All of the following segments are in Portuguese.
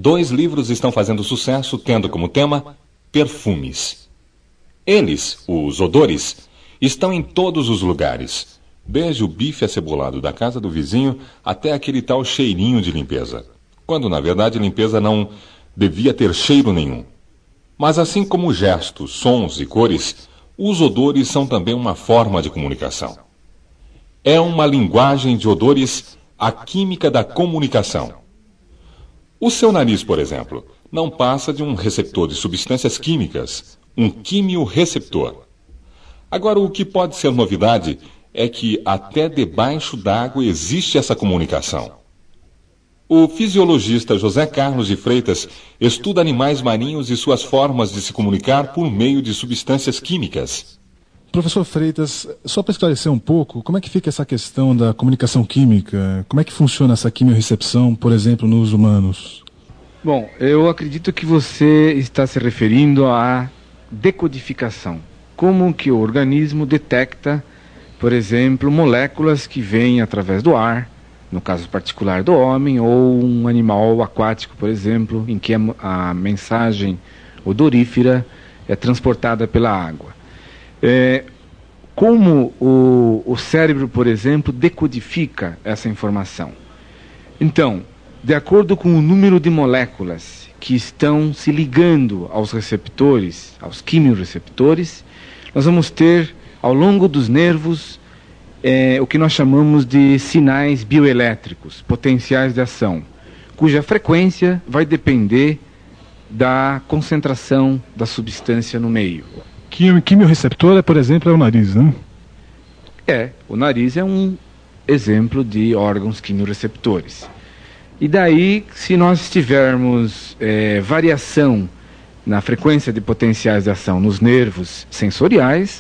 Dois livros estão fazendo sucesso, tendo como tema perfumes. Eles, os odores, estão em todos os lugares, desde o bife acebolado da casa do vizinho até aquele tal cheirinho de limpeza, quando na verdade limpeza não devia ter cheiro nenhum. Mas assim como gestos, sons e cores, os odores são também uma forma de comunicação. É uma linguagem de odores, a química da comunicação. O seu nariz, por exemplo, não passa de um receptor de substâncias químicas, um quimio-receptor. Agora, o que pode ser novidade é que até debaixo d'água existe essa comunicação. O fisiologista José Carlos de Freitas estuda animais marinhos e suas formas de se comunicar por meio de substâncias químicas. Professor Freitas, só para esclarecer um pouco, como é que fica essa questão da comunicação química? Como é que funciona essa quimiorrecepção, por exemplo, nos humanos? Bom, eu acredito que você está se referindo à decodificação. Como que o organismo detecta, por exemplo, moléculas que vêm através do ar, no caso particular do homem, ou um animal aquático, por exemplo, em que a mensagem odorífera é transportada pela água. Como o cérebro, por exemplo, decodifica essa informação? Então, de acordo com o número de moléculas que estão se ligando aos receptores, aos quimiorreceptores, nós vamos ter, ao longo dos nervos, o que nós chamamos de sinais bioelétricos, potenciais de ação, cuja frequência vai depender da concentração da substância no meio. Quimiorreceptor, por exemplo, é o nariz, né? O nariz é um exemplo de órgãos quimiorreceptores. E daí, se nós tivermos variação na frequência de potenciais de ação nos nervos sensoriais,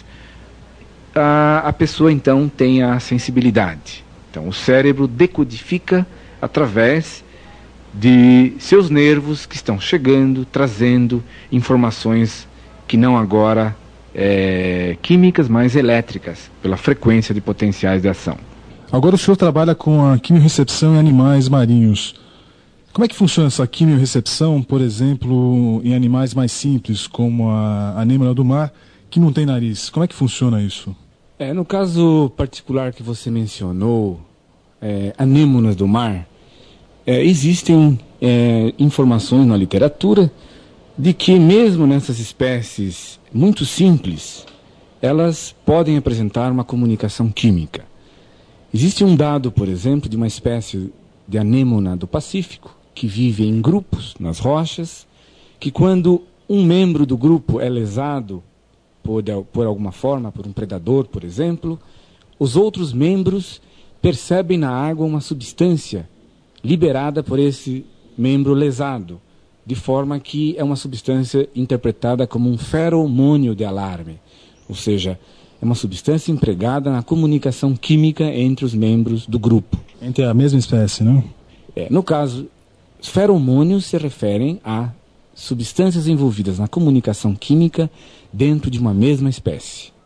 a pessoa então tem a sensibilidade. Então o cérebro decodifica através de seus nervos que estão chegando, trazendo informações que não agora químicas, mas elétricas, pela frequência de potenciais de ação. Agora o senhor trabalha com a quimiorrecepção em animais marinhos. Como é que funciona essa quimiorrecepção, por exemplo, em animais mais simples, como a anêmona do mar, que não tem nariz? Como é que funciona isso? No caso particular que você mencionou, anêmonas do mar, existem informações na literatura de que mesmo nessas espécies muito simples, elas podem apresentar uma comunicação química. Existe um dado, por exemplo, de uma espécie de anêmona do Pacífico, que vive em grupos nas rochas, que quando um membro do grupo é lesado por alguma forma, por um predador, por exemplo, os outros membros percebem na água uma substância liberada por esse membro lesado, de forma que é uma substância interpretada como um feromônio de alarme, ou seja, é uma substância empregada na comunicação química entre os membros do grupo. Entre a mesma espécie, não? No caso, feromônios se referem a substâncias envolvidas na comunicação química dentro de uma mesma espécie.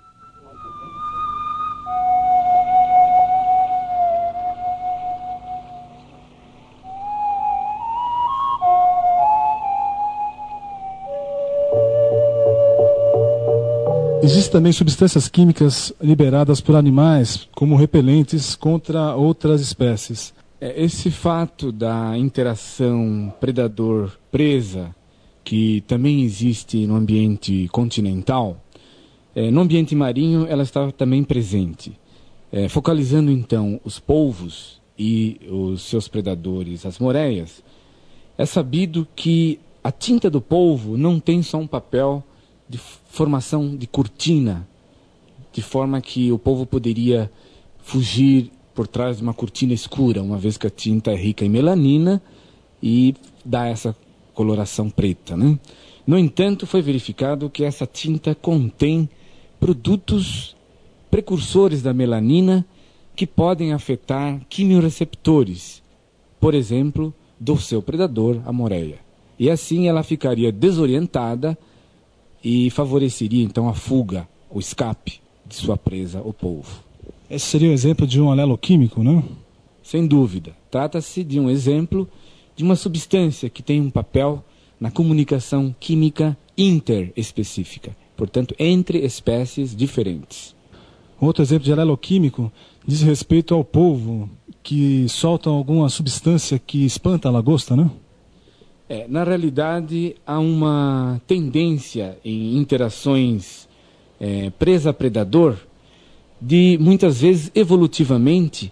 Existem também substâncias químicas liberadas por animais como repelentes contra outras espécies. Esse fato da interação predador-presa, que também existe no ambiente continental, no ambiente marinho ela está também presente. Focalizando então os polvos e os seus predadores, as moreias, é sabido que a tinta do polvo não tem só um papel de formação de cortina, de forma que o polvo poderia fugir por trás de uma cortina escura, uma vez que a tinta é rica em melanina e dá essa coloração preta, né? No entanto, foi verificado que essa tinta contém produtos precursores da melanina que podem afetar quimiorreceptores, por exemplo, do seu predador, a moreia. E assim ela ficaria desorientada e favoreceria então a fuga, o escape de sua presa, o polvo. Esse seria um exemplo de um aleloquímico, não? Sem dúvida. Trata-se de um exemplo de uma substância que tem um papel na comunicação química interespecífica, portanto, entre espécies diferentes. Outro exemplo de aleloquímico diz respeito ao polvo, que solta alguma substância que espanta a lagosta, né? Na realidade, há uma tendência em interações presa-predador de, muitas vezes, evolutivamente,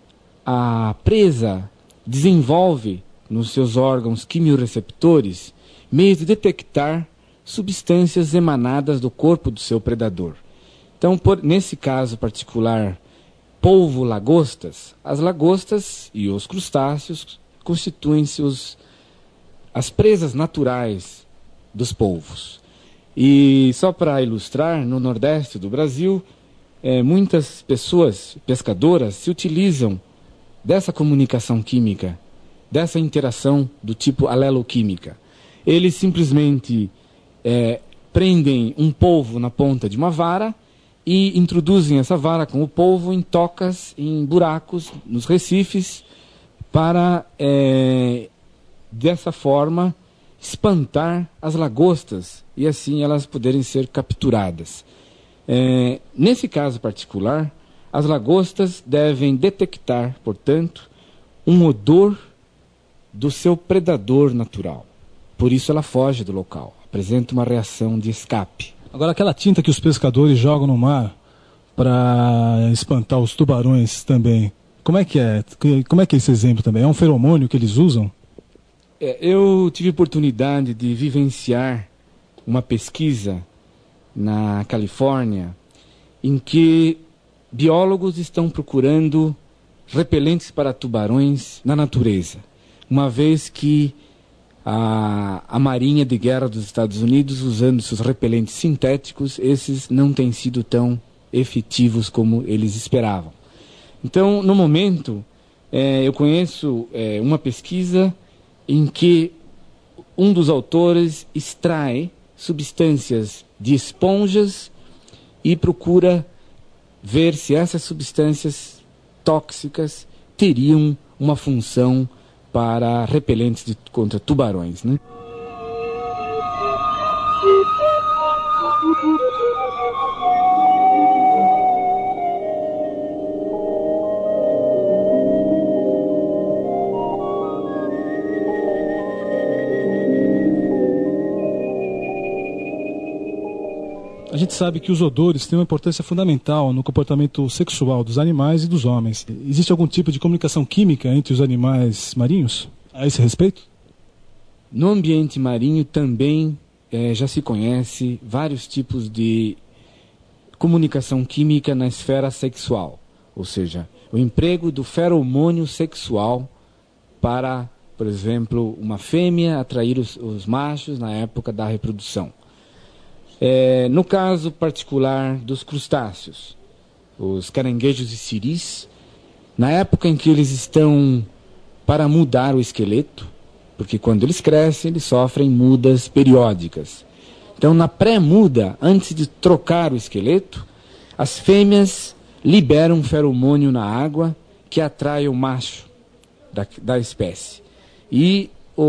a presa desenvolve nos seus órgãos quimiorreceptores meios de detectar substâncias emanadas do corpo do seu predador. Então, nesse caso particular, polvo-lagostas, as lagostas e os crustáceos constituem-se as presas naturais dos polvos. E só para ilustrar, no nordeste do Brasil, muitas pessoas pescadoras se utilizam dessa comunicação química, dessa interação do tipo aleloquímica. Eles simplesmente prendem um polvo na ponta de uma vara e introduzem essa vara com o polvo em tocas, em buracos, nos recifes, para, dessa forma, espantar as lagostas e assim elas poderem ser capturadas. Nesse caso particular, as lagostas devem detectar, portanto, um odor do seu predador natural. Por isso ela foge do local, apresenta uma reação de escape. Agora, aquela tinta que os pescadores jogam no mar para espantar os tubarões também, como é que é? Como é que é esse exemplo também? É um feromônio que eles usam? Eu tive oportunidade de vivenciar uma pesquisa na Califórnia em que biólogos estão procurando repelentes para tubarões na natureza, uma vez que a Marinha de Guerra dos Estados Unidos, usando seus repelentes sintéticos, esses não têm sido tão efetivos como eles esperavam. Então, no momento, eu conheço uma pesquisa em que um dos autores extrai substâncias de esponjas e procura ver se essas substâncias tóxicas teriam uma função para repelentes contra tubarões, né? A gente sabe que os odores têm uma importância fundamental no comportamento sexual dos animais e dos homens. Existe algum tipo de comunicação química entre os animais marinhos a esse respeito? No ambiente marinho também já se conhece vários tipos de comunicação química na esfera sexual. Ou seja, o emprego do feromônio sexual para, por exemplo, uma fêmea atrair os machos na época da reprodução. No caso particular dos crustáceos, os caranguejos e siris, na época em que eles estão para mudar o esqueleto, porque quando eles crescem, eles sofrem mudas periódicas. Então, na pré-muda, antes de trocar o esqueleto, as fêmeas liberam um feromônio na água que atrai o macho da espécie. E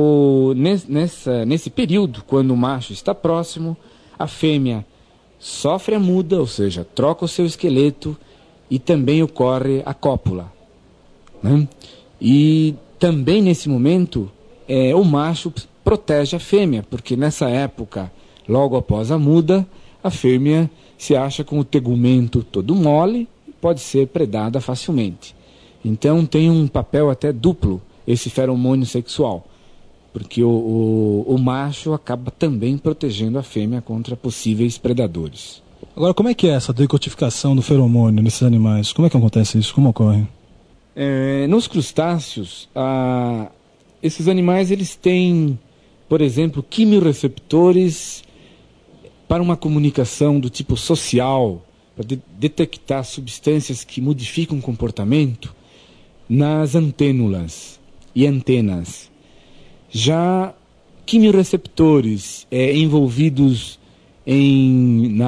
nesse período, quando o macho está próximo, a fêmea sofre a muda, ou seja, troca o seu esqueleto e também ocorre a cópula, né? E também nesse momento o macho protege a fêmea, porque nessa época, logo após a muda, a fêmea se acha com o tegumento todo mole e pode ser predada facilmente. Então tem um papel até duplo esse feromônio sexual, porque o macho acaba também protegendo a fêmea contra possíveis predadores. Agora, como é que é essa decodificação do feromônio nesses animais? Como é que acontece isso? Como ocorre? Nos crustáceos, esses animais eles têm, por exemplo, quimiorreceptores para uma comunicação do tipo social, para detectar substâncias que modificam o comportamento nas antênulas e antenas. Já quimiorreceptores envolvidos na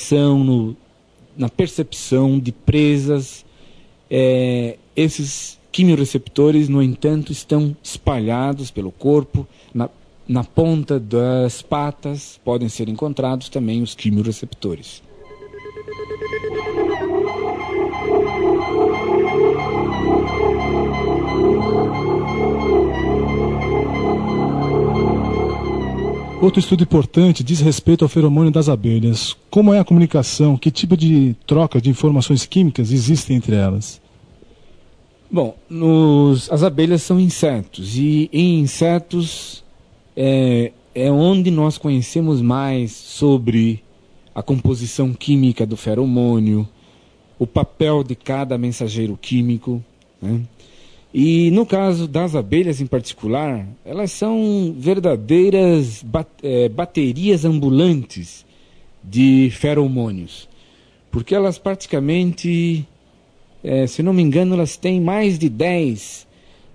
alimentação, na percepção de presas, esses quimiorreceptores, no entanto, estão espalhados pelo corpo. Na ponta das patas podem ser encontrados também os quimiorreceptores. Outro estudo importante diz respeito ao feromônio das abelhas. Como é a comunicação? Que tipo de troca de informações químicas existem entre elas? Bom, as abelhas são insetos, e em insetos é onde nós conhecemos mais sobre a composição química do feromônio, o papel de cada mensageiro químico, né? E no caso das abelhas em particular, elas são verdadeiras baterias ambulantes de feromônios, porque elas praticamente, se não me engano, elas têm mais de 10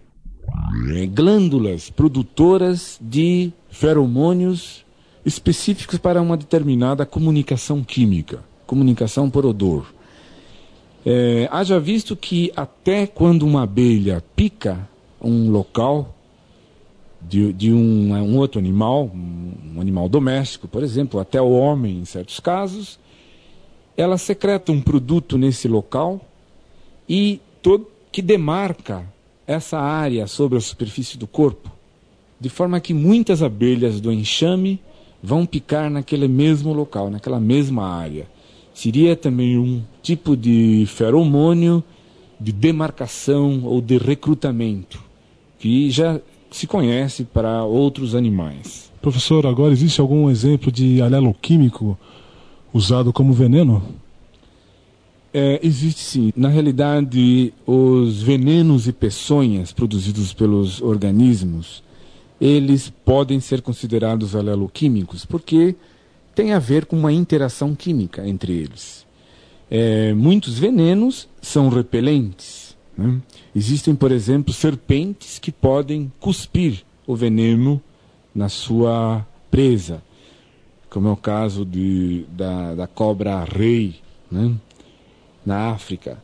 glândulas produtoras de feromônios específicos para uma determinada comunicação química, comunicação por odor. Haja visto que até quando uma abelha pica um local de um outro animal, um animal doméstico, por exemplo, até o homem em certos casos, ela secreta um produto nesse local que demarca essa área sobre a superfície do corpo, de forma que muitas abelhas do enxame vão picar naquele mesmo local, naquela mesma área. Seria também um tipo de feromônio de demarcação ou de recrutamento, que já se conhece para outros animais. Professor, agora existe algum exemplo de alelo químico usado como veneno? Existe sim. Na realidade, os venenos e peçonhas produzidos pelos organismos, eles podem ser considerados aleloquímicos, porque tem a ver com uma interação química entre eles. Muitos venenos são repelentes, né? Existem, por exemplo, serpentes que podem cuspir o veneno na sua presa, como é o caso da cobra-rei, né? Na África.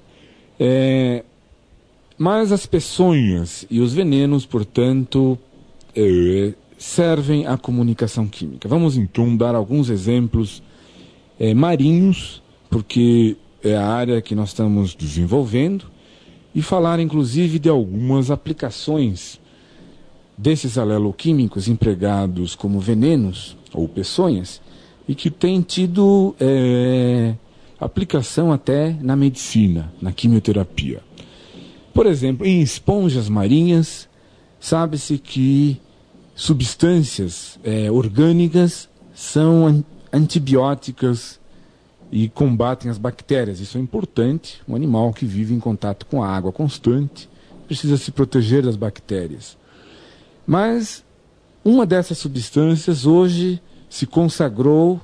Mas as peçonhas e os venenos, portanto, servem à comunicação química. Vamos então dar alguns exemplos marinhos, porque é a área que nós estamos desenvolvendo, e falar inclusive de algumas aplicações desses aleloquímicos empregados como venenos ou peçonhas, e que têm tido aplicação até na medicina, na quimioterapia. Por exemplo, em esponjas marinhas, sabe-se que substâncias orgânicas são antibióticas e combatem as bactérias. Isso é importante. Um animal que vive em contato com a água constante precisa se proteger das bactérias. Mas uma dessas substâncias hoje se consagrou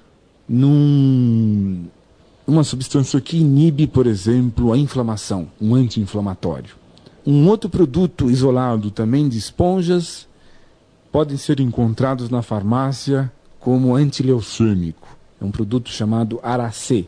uma substância que inibe, por exemplo, a inflamação, um anti-inflamatório. Um outro produto isolado também de esponjas podem ser encontrados na farmácia como antileucêmico. É um produto chamado Aracê.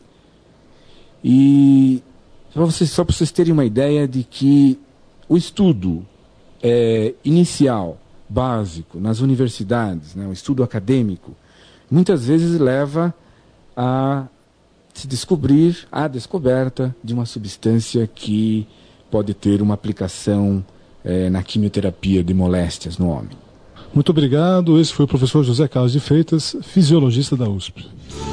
E só para vocês terem uma ideia de que o estudo inicial, básico, nas universidades, né, o estudo acadêmico, muitas vezes leva a se descobrir a descoberta de uma substância que pode ter uma aplicação na quimioterapia de moléstias no homem. Muito obrigado. Esse foi o professor José Carlos de Freitas, fisiologista da USP.